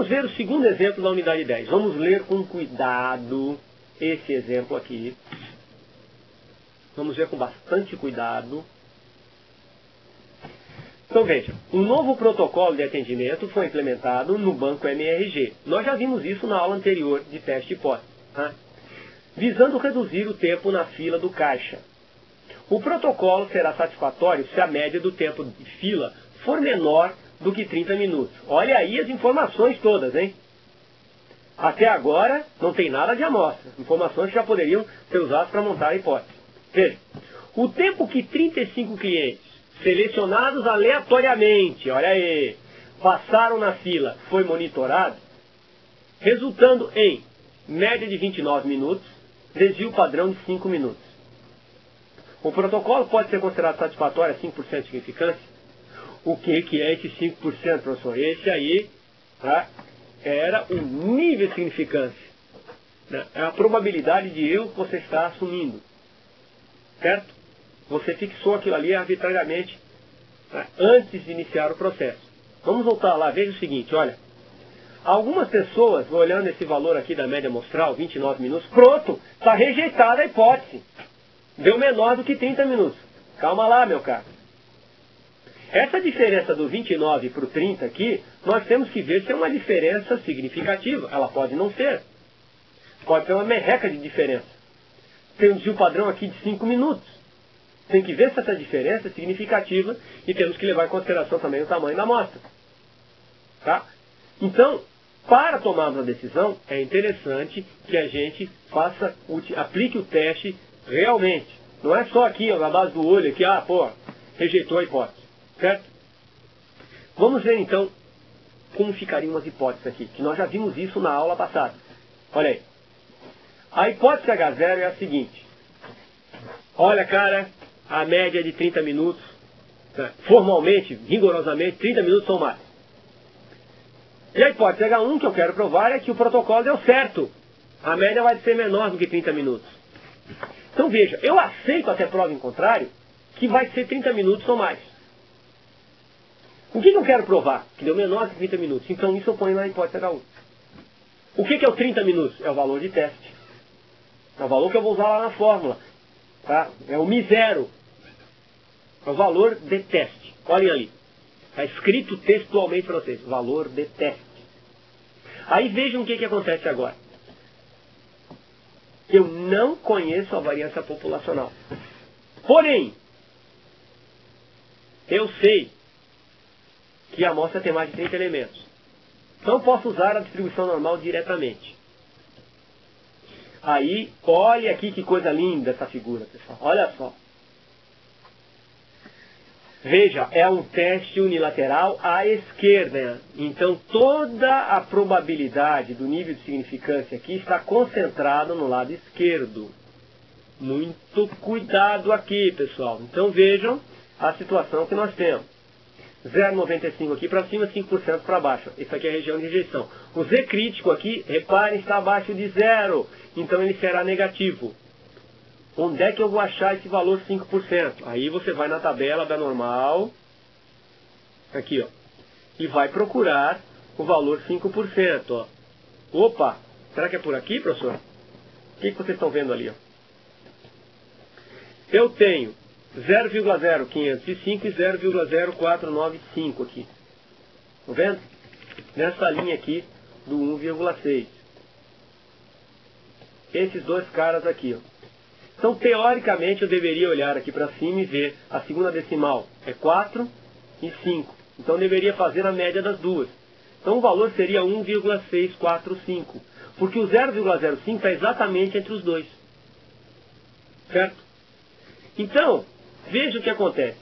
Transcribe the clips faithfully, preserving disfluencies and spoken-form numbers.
Vamos ver o segundo exemplo da unidade dez. Vamos ler com cuidado esse exemplo aqui. Vamos ver com bastante cuidado. Então veja, um novo protocolo de atendimento foi implementado no banco M R G. Nós já vimos isso na aula anterior de teste de hipótese, tá? Visando reduzir o tempo na fila do caixa. O protocolo será satisfatório se a média do tempo de fila for menor do que trinta minutos. Olha aí as informações todas, hein? Até agora não tem nada de amostra. Informações que já poderiam ser usadas para montar a hipótese. Veja, o tempo que trinta e cinco clientes selecionados aleatoriamente, olha aí, passaram na fila, foi monitorado, resultando em média de vinte e nove minutos, desvio padrão de cinco minutos. O protocolo pode ser considerado satisfatório a cinco por cento de significância? O que, que é esse cinco por cento, professor? Esse aí, tá, era o nível de significância. Né? É a probabilidade de erro que você está assumindo. Certo? Você fixou aquilo ali arbitrariamente, tá, antes de iniciar o processo. Vamos voltar lá, veja o seguinte, olha. Algumas pessoas, olhando esse valor aqui da média amostral, vinte e nove minutos, pronto, está rejeitada a hipótese. Deu menor do que trinta minutos. Calma lá, meu caro. Essa diferença do vinte e nove para o trinta aqui, nós temos que ver se é uma diferença significativa. Ela pode não ser. Pode ser uma merreca de diferença. Tem um desvio padrão aqui de cinco minutos. Tem que ver se essa diferença é significativa e temos que levar em consideração também o tamanho da amostra. Tá? Então, para tomarmos a decisão, é interessante que a gente faça, aplique o teste realmente. Não é só aqui, ó, na base do olho, aqui, ah, pô, rejeitou a hipótese. Certo? Vamos ver então como ficariam as hipóteses aqui, que nós já vimos isso na aula passada. Olha aí. A hipótese H zero é a seguinte. Olha, cara, a média é de trinta minutos. Né? Formalmente, rigorosamente, trinta minutos são mais. E a hipótese H um que eu quero provar é que o protocolo deu certo. A média vai ser menor do que trinta minutos. Então veja, eu aceito até prova em contrário que vai ser trinta minutos ou mais. O que eu quero provar? Que deu menor que trinta minutos. Então isso eu ponho na hipótese H um. O que é os trinta minutos? É o valor de teste. É o valor que eu vou usar lá na fórmula. Tá? É o Mi zero. É o valor de teste. Olhem ali. Está escrito textualmente para vocês. Valor de teste. Aí vejam o que, que acontece agora. Eu não conheço a variância populacional. Porém, eu sei que a amostra tem mais de trinta elementos. Então eu posso usar a distribuição normal diretamente. Aí, olha aqui que coisa linda essa figura, pessoal. Olha só. Veja, é um teste unilateral à esquerda. Então toda a probabilidade do nível de significância aqui está concentrada no lado esquerdo. Muito cuidado aqui, pessoal. Então vejam a situação que nós temos. zero vírgula noventa e cinco aqui para cima, cinco por cento para baixo. Isso aqui é a região de rejeição. O Z crítico aqui, reparem, está abaixo de zero. Então ele será negativo. Onde é que eu vou achar esse valor cinco por cento? Aí você vai na tabela da normal. Aqui, ó. E vai procurar o valor cinco por cento. Ó. Opa! Será que é por aqui, professor? O que, que vocês estão vendo ali? Ó? Eu tenho zero vírgula zero quinhentos e cinco e zero vírgula zero quatrocentos e noventa e cinco aqui. Estão vendo? Nessa linha aqui do um vírgula seis. Esses dois caras aqui. Ó. Então, teoricamente, eu deveria olhar aqui para cima e ver a segunda decimal é quatro e cinco. Então, eu deveria fazer a média das duas. Então, o valor seria um vírgula seiscentos e quarenta e cinco. Porque o zero vírgula zero cinco está exatamente entre os dois. Certo? Então, veja o que acontece.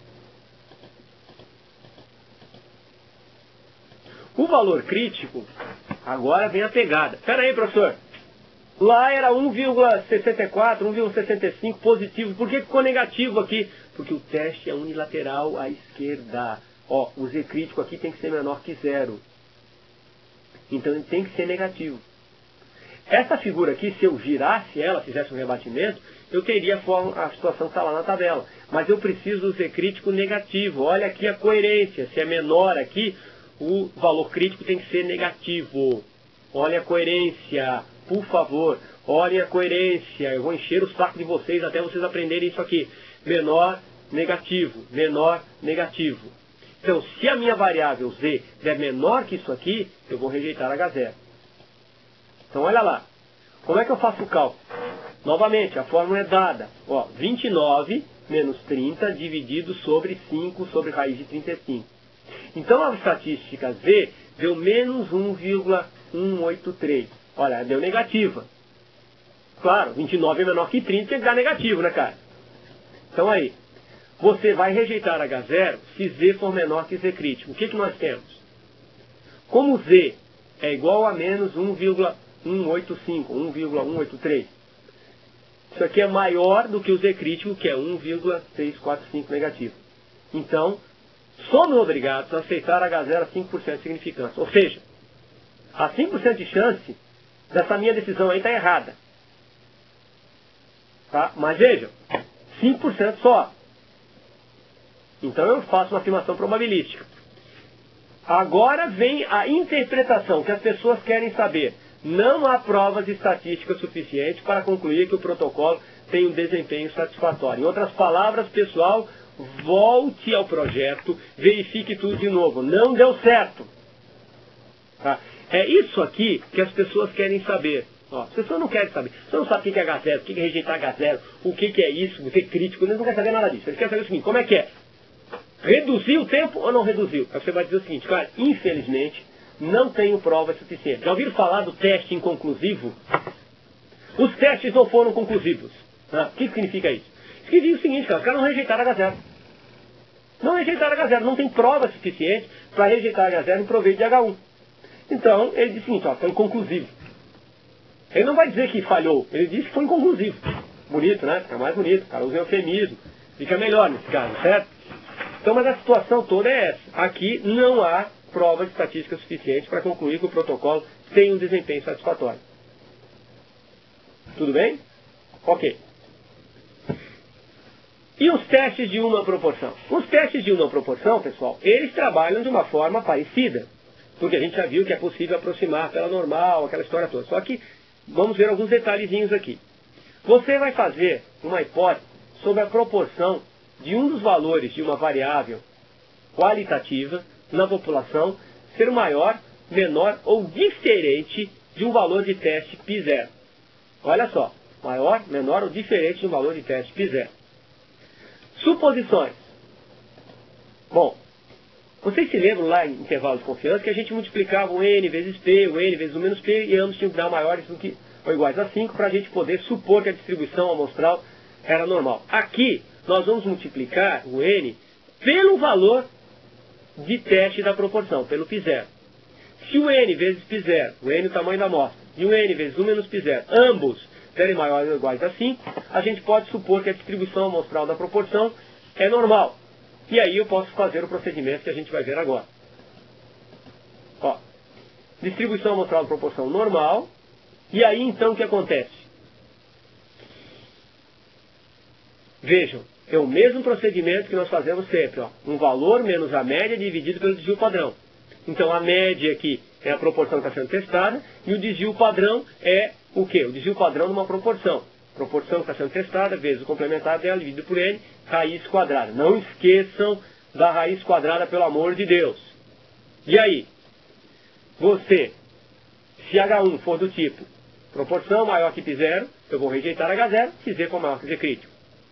O valor crítico, agora vem a pegada. Espera aí, professor. Lá era um vírgula sessenta e quatro, um vírgula sessenta e cinco positivo. Por que ficou negativo aqui? Porque o teste é unilateral à esquerda. Ó, o Z crítico aqui tem que ser menor que zero. Então ele tem que ser negativo. Essa figura aqui, se eu girasse ela, fizesse um rebatimento, eu teria a, forma, a situação que está lá na tabela. Mas eu preciso do Z crítico negativo. Olha aqui a coerência. Se é menor aqui, o valor crítico tem que ser negativo. Olhem a coerência, por favor. Olhem a coerência. Eu vou encher o saco de vocês até vocês aprenderem isso aqui. Menor, negativo. Menor, negativo. Então, se a minha variável z é menor que isso aqui, eu vou rejeitar H zero. Então, olha lá. Como é que eu faço o cálculo? Novamente, a fórmula é dada. Ó, vinte e nove menos trinta dividido sobre cinco sobre raiz de trinta e cinco. Então, a estatística z deu menos um vírgula cento e oitenta e três. Olha, deu negativa. Claro, vinte e nove é menor que trinta, tem que dar negativo, né, cara? Então, aí, você vai rejeitar H zero se z for menor que z crítico. O que, que nós temos? Como z é igual a menos um vírgula cento e oitenta e cinco, um vírgula cento e oitenta e três, isso aqui é maior do que o z crítico, que é um vírgula seiscentos e quarenta e cinco negativo. Então, somos obrigados a aceitar H zero a cinco por cento de significância. Ou seja, a cinco por cento de chance dessa minha decisão aí está errada. Tá? Mas vejam, cinco por cento só. Então eu faço uma afirmação probabilística. Agora vem a interpretação que as pessoas querem saber. Não há provas estatísticas suficientes para concluir que o protocolo tem um desempenho satisfatório. Em outras palavras, pessoal, volte ao projeto, verifique tudo de novo. Não deu certo. Tá? É isso aqui que as pessoas querem saber. Ó, as pessoas não querem saber. Você não sabe o que é H zero, o que é rejeitar H zero, o que é isso, o que é crítico. Eles não querem saber nada disso. Eles querem saber o seguinte, como é que é? Reduziu o tempo ou não reduziu? Aí você vai dizer o seguinte, cara, infelizmente, não tenho prova suficiente. Já ouviram falar do teste inconclusivo? Os testes não foram conclusivos. Ah, o que significa isso? Significa o seguinte, cara, os caras não rejeitaram H zero. Não rejeitaram H zero, não tem prova suficiente para rejeitar H zero em proveito de H um. Então, ele diz o seguinte, ó, foi inconclusivo. Ele não vai dizer que falhou, ele diz que foi inconclusivo. Bonito, né? Fica mais bonito, o cara usa eufemismo. Fica melhor nesse caso, certo? Então, mas a situação toda é essa. Aqui não há provas estatísticas suficientes para concluir que o protocolo tem um desempenho satisfatório. Tudo bem? Ok. E os testes de uma proporção? Os testes de uma proporção, pessoal, eles trabalham de uma forma parecida. Porque a gente já viu que é possível aproximar pela normal, aquela história toda. Só que vamos ver alguns detalhezinhos aqui. Você vai fazer uma hipótese sobre a proporção de um dos valores de uma variável qualitativa na população ser maior, menor ou diferente de um valor de teste π zero. Olha só, maior, menor ou diferente de um valor de teste π zero. Suposições. Bom, vocês se lembram lá em intervalo de confiança que a gente multiplicava o n vezes p, o n vezes o menos p, e ambos tinham que dar maiores do que ou iguais a cinco para a gente poder supor que a distribuição amostral era normal. Aqui, nós vamos multiplicar o n pelo valor de teste da proporção, pelo π zero. Se o n vezes π zero, o n é o tamanho da amostra, e o n vezes um menos π zero, ambos derem maiores ou iguais a cinco, a gente pode supor que a distribuição amostral da proporção é normal. E aí eu posso fazer o procedimento que a gente vai ver agora. Ó, distribuição amostral da proporção normal, e aí então o que acontece? Vejam, é o mesmo procedimento que nós fazemos sempre. Ó. Um valor menos a média dividido pelo desvio padrão. Então a média aqui é a proporção que está sendo testada e o desvio padrão é o quê? O desvio padrão numa proporção. Proporção que está sendo testada vezes o complementar dela dividido por n, raiz quadrada. Não esqueçam da raiz quadrada, pelo amor de Deus. E aí? Você, se H um for do tipo proporção maior que π zero, eu vou rejeitar H zero se z for maior que z crítico.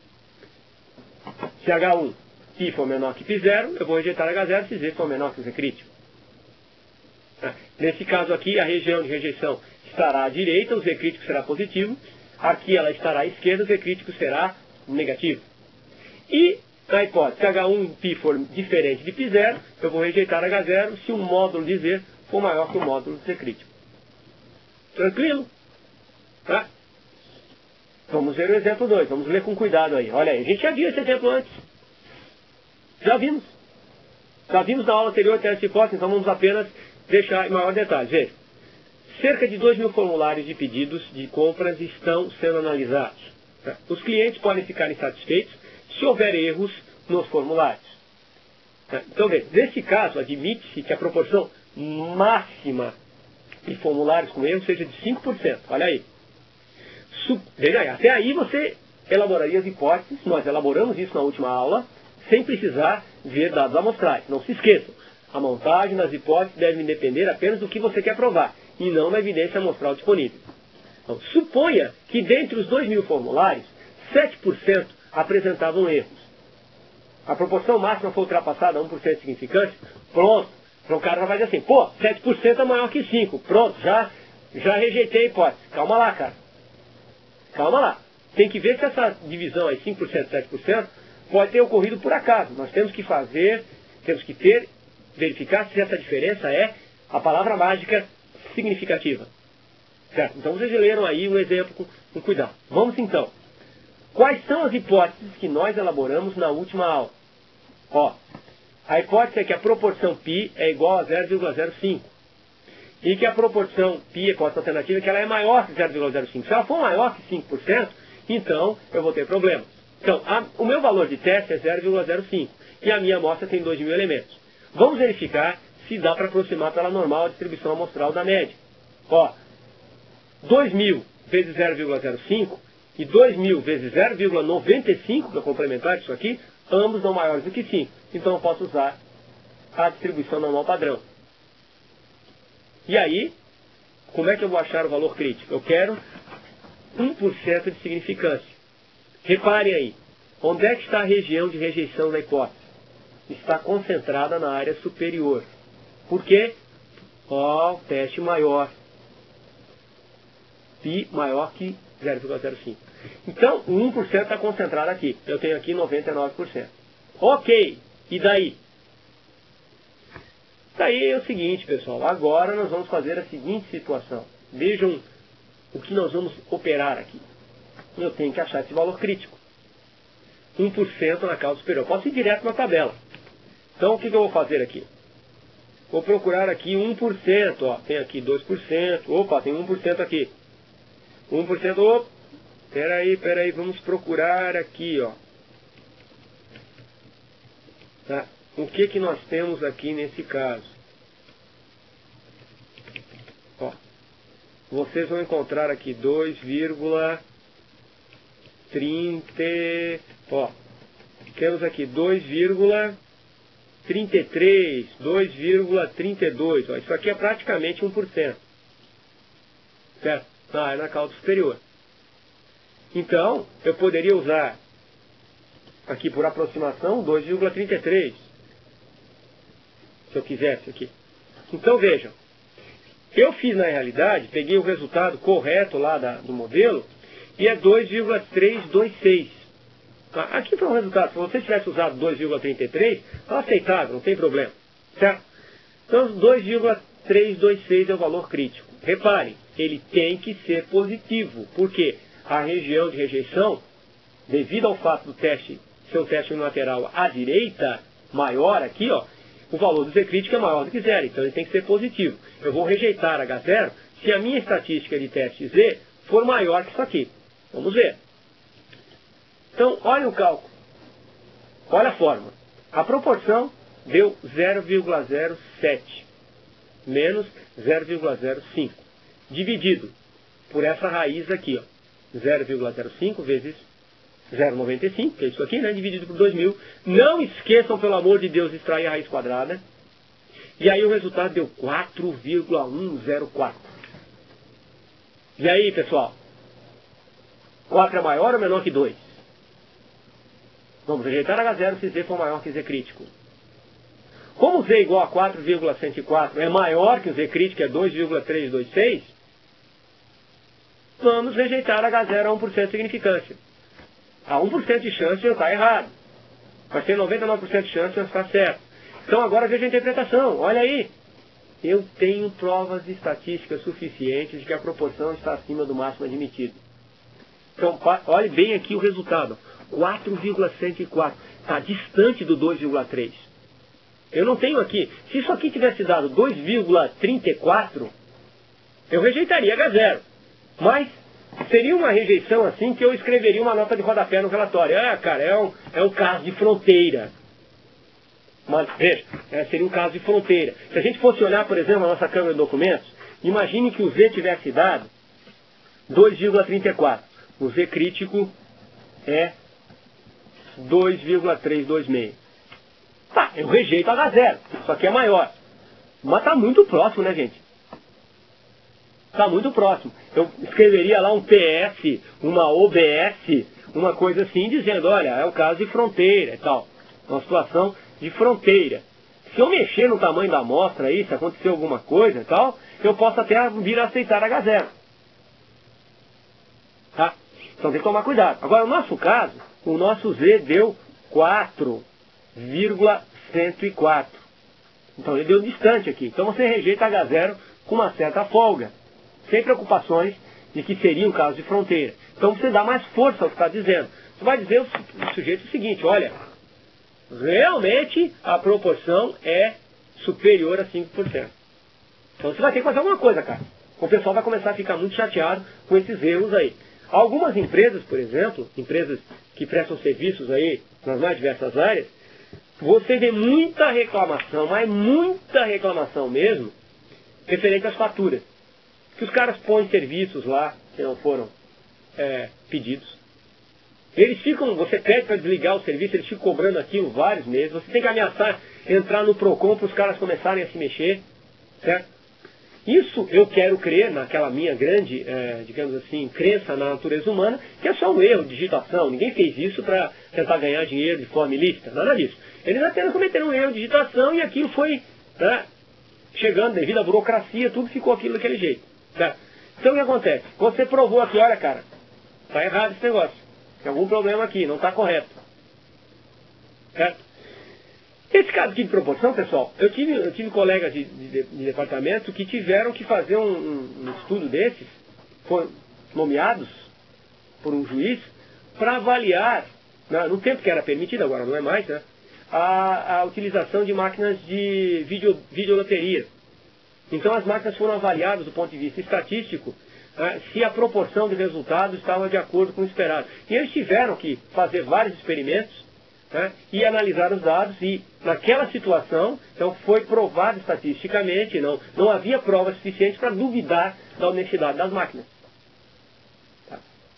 Se H um π for menor que π zero, eu vou rejeitar H zero se z for menor que z crítico. Nesse caso aqui, a região de rejeição estará à direita, o z crítico será positivo. Aqui ela estará à esquerda, o z crítico será negativo. E, na hipótese, se H um π for diferente de π zero, eu vou rejeitar H zero se o módulo de z for maior que o módulo de z crítico. Tranquilo? Tá? Vamos ver o exemplo dois. Vamos ler com cuidado aí. Olha aí, a gente já viu esse exemplo antes. Já vimos. Já vimos na aula anterior teste de hipótese, então vamos apenas deixar em maior detalhe. Veja, cerca de dois mil formulários de pedidos de compras estão sendo analisados. Os clientes podem ficar insatisfeitos se houver erros nos formulários. Então, veja, nesse caso, admite-se que a proporção máxima de formulários com erro seja de cinco por cento. Olha aí. Veja aí, até aí você elaboraria as hipóteses, nós elaboramos isso na última aula, sem precisar ver dados amostrais. Não se esqueçam, a montagem das hipóteses deve depender apenas do que você quer provar, e não da evidência amostral disponível. Então, suponha que dentre os dois mil formulários, sete por cento apresentavam erros. A proporção máxima foi ultrapassada a um por cento de significância, pronto. Então o cara vai dizer assim, pô, sete por cento é maior que cinco, pronto, já, já rejeitei a hipótese. Calma lá, cara. Calma lá. Tem que ver se essa divisão aí, cinco por cento, sete por cento, pode ter ocorrido por acaso. Nós temos que fazer, temos que ter, verificar se essa diferença é a palavra mágica significativa. Certo? Então vocês leram aí um exemplo com, com cuidado. Vamos então. Quais são as hipóteses que nós elaboramos na última aula? Ó, a hipótese é que a proporção π é igual a zero vírgula zero cinco. E que a proporção π, a hipótese alternativa, é que ela é maior que zero vírgula zero cinco. Se ela for maior que cinco por cento, então eu vou ter problemas. Então, a, o meu valor de teste é zero vírgula zero cinco. E a minha amostra tem dois mil elementos. Vamos verificar se dá para aproximar pela normal a distribuição amostral da média. Ó, dois mil vezes zero vírgula zero cinco e dois mil vezes zero vírgula noventa e cinco, para complementar isso aqui, ambos são maiores do que cinco. Então eu posso usar a distribuição normal padrão. E aí, como é que eu vou achar o valor crítico? Eu quero um por cento de significância. Reparem aí, onde é que está a região de rejeição da hipótese? Está concentrada na área superior. Por quê? Ó, o teste maior. π maior que zero vírgula zero cinco. Então, o um por cento está concentrado aqui. Eu tenho aqui noventa e nove por cento. Ok, e daí? Daí é o seguinte, pessoal. Agora nós vamos fazer a seguinte situação. Vejam o que nós vamos operar aqui. Eu tenho que achar esse valor crítico. um por cento na causa superior. Posso ir direto na tabela. Então, o que, que eu vou fazer aqui? Vou procurar aqui um por cento. Ó. Tem aqui dois por cento. Opa, tem um por cento aqui. um por cento. Opa, peraí, peraí. Vamos procurar aqui, ó. Tá? O que, que nós temos aqui nesse caso? Ó, vocês vão encontrar aqui dois vírgula trinta. Ó, temos aqui dois vírgula trinta e três, dois vírgula trinta e dois. Ó, isso aqui é praticamente um por cento. Certo? Na área na cauda superior. Então, eu poderia usar aqui por aproximação dois vírgula trinta e três. Se eu quisesse aqui. Então vejam, eu fiz na realidade, peguei o resultado correto lá da, do modelo, e é dois vírgula trezentos e vinte e seis. Aqui foi o resultado. Se você tivesse usado dois vírgula trinta e três, é aceitável, não tem problema. Certo? Então dois vírgula trezentos e vinte e seis é o valor crítico. Reparem, ele tem que ser positivo, porque a região de rejeição, devido ao fato do teste ser um teste unilateral à direita, maior aqui, ó, o valor do Z crítico é maior do que zero, então ele tem que ser positivo. Eu vou rejeitar H zero se a minha estatística de teste Z for maior que isso aqui. Vamos ver. Então, olha o cálculo. Olha a fórmula. A proporção deu zero vírgula zero sete menos zero vírgula zero cinco, dividido por essa raiz aqui, ó, zero vírgula zero cinco vezes zero vírgula noventa e cinco, que é isso aqui, né, dividido por dois mil. Não esqueçam, pelo amor de Deus, de extrair a raiz quadrada. E aí o resultado deu quatro vírgula cento e quatorze quatro. E aí, pessoal? quatro é maior ou menor que dois? Vamos rejeitar H zero se Z for maior que Z crítico. Como Z igual a quatro vírgula cento e quatro é maior que o Z crítico, que é dois vírgula trezentos e vinte e seis, vamos rejeitar H zero a um por cento de significância. Há um por cento de chance de eu estar errado. Mas tem noventa e nove por cento de chance de eu estar certo. Então agora veja a interpretação. Olha aí. Eu tenho provas estatísticas suficientes de que a proporção está acima do máximo admitido. Então, olhe bem aqui o resultado. quatro vírgula cento e quatro. Está distante do dois vírgula três. Eu não tenho aqui. Se isso aqui tivesse dado dois vírgula trinta e quatro, eu rejeitaria H zero. Mas seria uma rejeição assim que eu escreveria uma nota de rodapé no relatório. Ah, cara, é um, é um caso de fronteira. Mas, veja, é, seria um caso de fronteira. Se a gente fosse olhar, por exemplo, a nossa câmara de documentos, imagine que o Z tivesse dado dois vírgula trinta e quatro. O Z crítico é dois vírgula trezentos e vinte e seis. Tá, eu rejeito H zero. Isso aqui é maior. Mas está muito próximo, né, gente? Está muito próximo. Eu escreveria lá um P S, uma O B S, uma coisa assim, dizendo, olha, é o caso de fronteira e tal. Uma situação de fronteira. Se eu mexer no tamanho da amostra aí, se acontecer alguma coisa e tal, eu posso até vir a aceitar H zero. Tá? Então tem que tomar cuidado. Agora, no nosso caso, o nosso Z deu quatro vírgula cento e quatro. Então ele deu distante aqui. Então você rejeita H zero com uma certa folga. Sem preocupações de que seria um caso de fronteira. Então você dá mais força ao que está dizendo. Você vai dizer ao sujeito o seguinte, olha, realmente a proporção é superior a cinco por cento. Então você vai ter que fazer alguma coisa, cara. O pessoal vai começar a ficar muito chateado com esses erros aí. Algumas empresas, por exemplo, empresas que prestam serviços aí nas mais diversas áreas, você vê muita reclamação, mas muita reclamação mesmo, referente às faturas. Que os caras põem serviços lá que não foram é, pedidos. Eles ficam, você pede para desligar o serviço, eles ficam cobrando aquilo vários meses. Você tem que ameaçar entrar no PROCON para os caras começarem a se mexer. Certo? Isso eu quero crer naquela minha grande, é, digamos assim, crença na natureza humana, que é só um erro de digitação. Ninguém fez isso para tentar ganhar dinheiro de forma ilícita, nada disso. Eles apenas cometeram um erro de digitação e aquilo foi, né, chegando devido à burocracia, tudo ficou aquilo daquele jeito. Certo? Então o que acontece? Você provou aqui, olha cara, está errado esse negócio. Tem algum problema aqui, não está correto. Certo? Esse caso aqui de proporção, pessoal, eu tive, eu tive colegas de, de, de departamento que tiveram que fazer um, um, um estudo desses, foram nomeados por um juiz, para avaliar, né, no tempo que era permitido, agora não é mais, né, a, a utilização de máquinas de video, videoloteria. Então as máquinas foram avaliadas do ponto de vista estatístico, né, se a proporção de resultados estava de acordo com o esperado. E eles tiveram que fazer vários experimentos, né, e analisar os dados, e naquela situação, então foi provado estatisticamente, não, não havia provas suficientes para duvidar da honestidade das máquinas. Tá.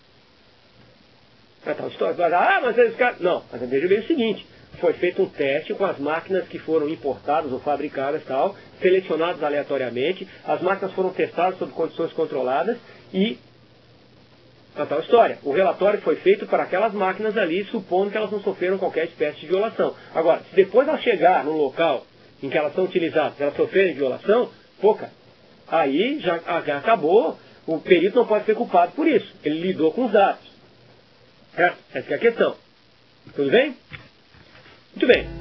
Então, história, ah, mas eles... Não, mas veja bem o seguinte, foi feito um teste com as máquinas que foram importadas ou fabricadas, tal, selecionadas aleatoriamente, as máquinas foram testadas sob condições controladas e a tal história. O relatório foi feito para aquelas máquinas ali, supondo que elas não sofreram qualquer espécie de violação. Agora, se depois elas chegar no local em que elas são utilizadas, elas sofrerem violação, pô, cara, aí já, já acabou, o perito não pode ser culpado por isso. Ele lidou com os dados. Certo? Essa é a questão. Tudo bem? Muito bem.